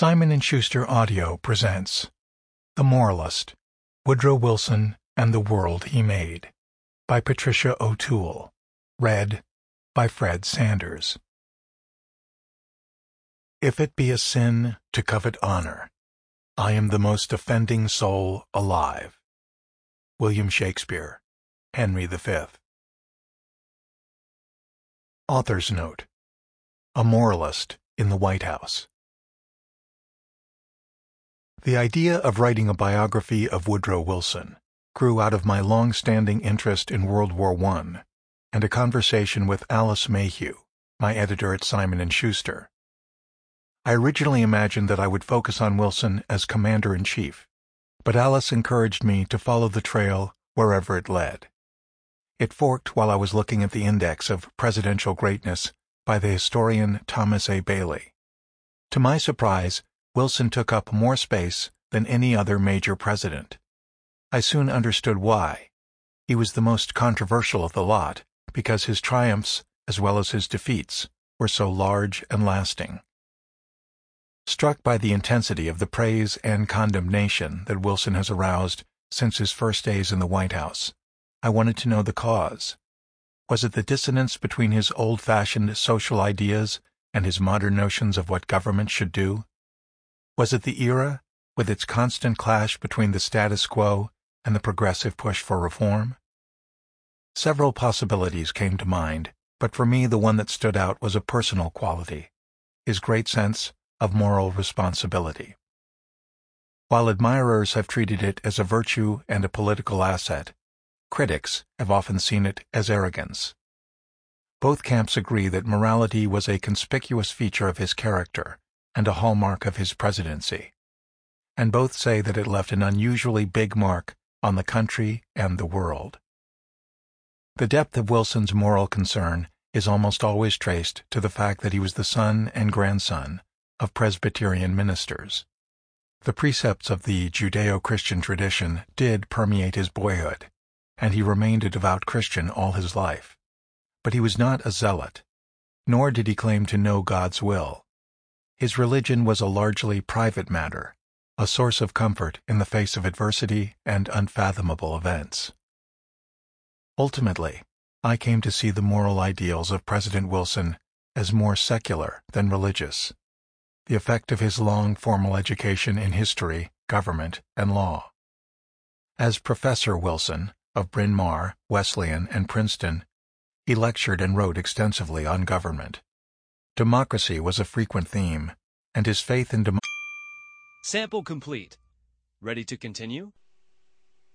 Simon & Schuster Audio presents The Moralist, Woodrow Wilson and the World He Made, by Patricia O'Toole, read by Fred Sanders. If it be a sin to covet honor, I am the most offending soul alive. William Shakespeare, Henry V. Author's Note: A Moralist in the White House. The idea of writing a biography of Woodrow Wilson grew out of my long-standing interest in World War I and a conversation with Alice Mayhew, my editor at Simon & Schuster. I originally imagined that I would focus on Wilson as Commander-in-Chief, but Alice encouraged me to follow the trail wherever it led. It forked while I was looking at the Index of Presidential Greatness by the historian Thomas A. Bailey. To my surprise, Wilson took up more space than any other major president. I soon understood why. He was the most controversial of the lot because his triumphs, as well as his defeats, were so large and lasting. Struck by the intensity of the praise and condemnation that Wilson has aroused since his first days in the White House, I wanted to know the cause. Was it the dissonance between his old-fashioned social ideas and his modern notions of what government should do? Was it the era, with its constant clash between the status quo and the progressive push for reform? Several possibilities came to mind, but for me the one that stood out was a personal quality, his great sense of moral responsibility. While admirers have treated it as a virtue and a political asset, critics have often seen it as arrogance. Both camps agree that morality was a conspicuous feature of his character and a hallmark of his presidency, and both say that it left an unusually big mark on the country and the world. The depth of Wilson's moral concern is almost always traced to the fact that he was the son and grandson of Presbyterian ministers. The precepts of the Judeo-Christian tradition did permeate his boyhood, and he remained a devout Christian all his life. But he was not a zealot, nor did he claim to know God's will. His religion was a largely private matter, a source of comfort in the face of adversity and unfathomable events. Ultimately, I came to see the moral ideals of President Wilson as more secular than religious, the effect of his long formal education in history, government, and law. As Professor Wilson of Bryn Mawr, Wesleyan, and Princeton, he lectured and wrote extensively on government. Democracy was a frequent theme, and his faith in Sample complete. Ready to continue?